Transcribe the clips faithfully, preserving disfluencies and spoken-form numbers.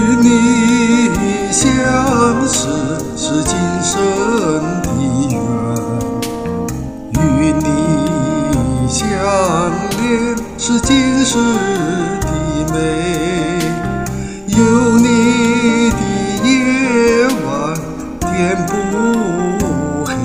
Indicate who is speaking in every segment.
Speaker 1: 你相识是今生的缘，与你相恋是今世的美。有你的夜晚天不黑，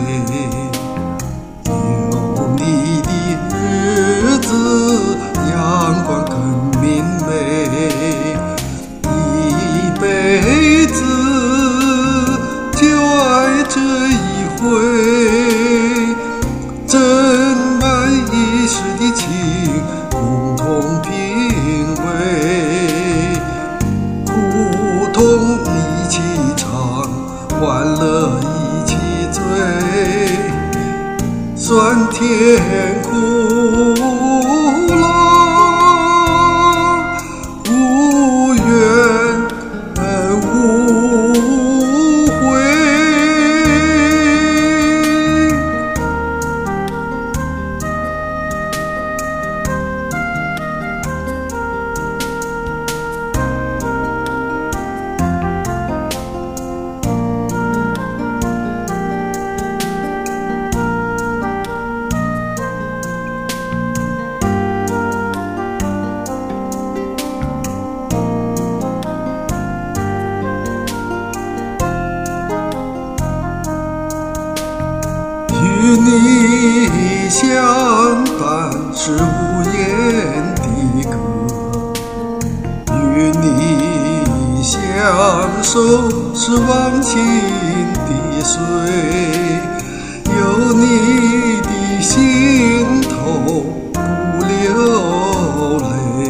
Speaker 1: 有你的日子阳光更明媚。一辈子就爱这一回，斟满一世的情，共同品味。苦痛一起尝，欢乐一起醉，酸甜苦辣无怨无悔。与你相伴是无言的歌，与你相守是忘情的水。有你的心头不流泪，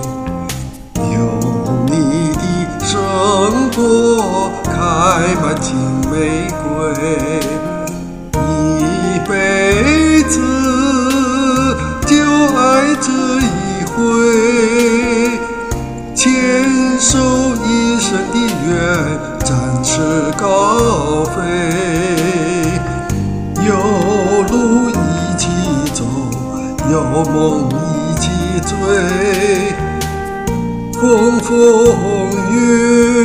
Speaker 1: 有你的生活开满金玫瑰。一辈子就爱这一回，牵手一生的缘，展翅高飞。有路一起走，有梦一起追，风风雨